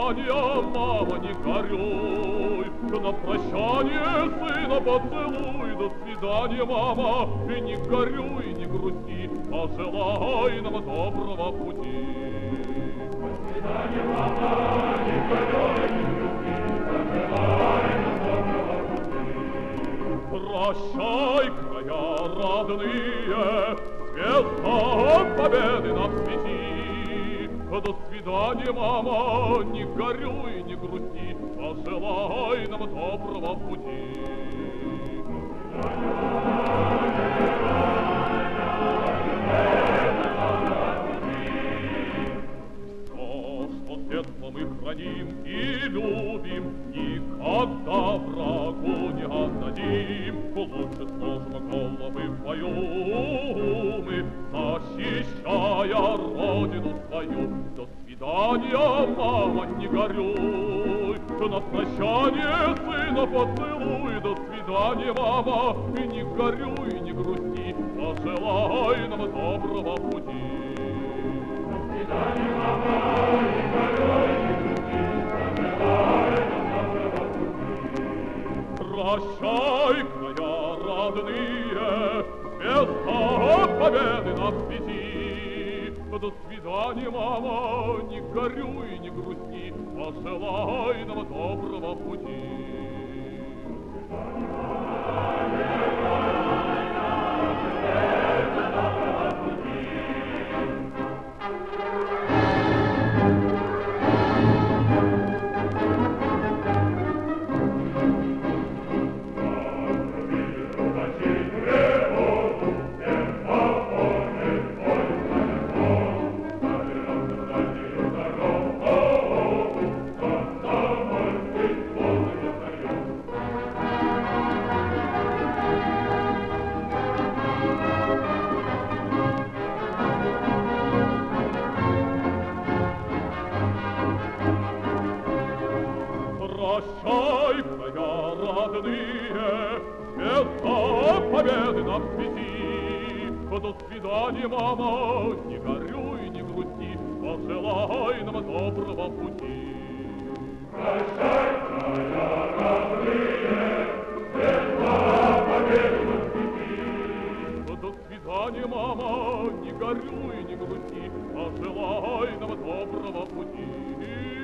свидания, мама, не горюй. На прощание сына поцелуй. До свидания, мама, и не горюй, не грусти, пожелай нам доброго пути. До свидания, мама, не горюй, не грусти, пожелай нам доброго пути. Прощай, края родные, звезда победы нам свети. До свидания, мама, не горюй, не грусти, пожелай нам доброго пути. До свидания, мама, не горюй, то, что с детства мы храним и любим, никогда врагу не отдадим. Лучше сложим головы в бою мы, защищая родину свою. До свидания, мама, не горюй, на прощание сына поцелуй. До свидания, мама, и не горюй, не грусти, пожелай нам доброго пути. До свидания, мама, не горюй, не грусти, пожелай нам доброго пути. Прощай, края родные, звезда победы нам свети. До свидания, мама, не горюй, не грусти, пожелай нам доброго пути. Прощай, края родные, звезда победы нам свети. До свидания, мама, не горюй, не грусти, пожелай нам доброго пути. Прощай, края родные, звезда победы нам свети. До свидания, мама, не горюй, не грусти, пожелай нам доброго пути.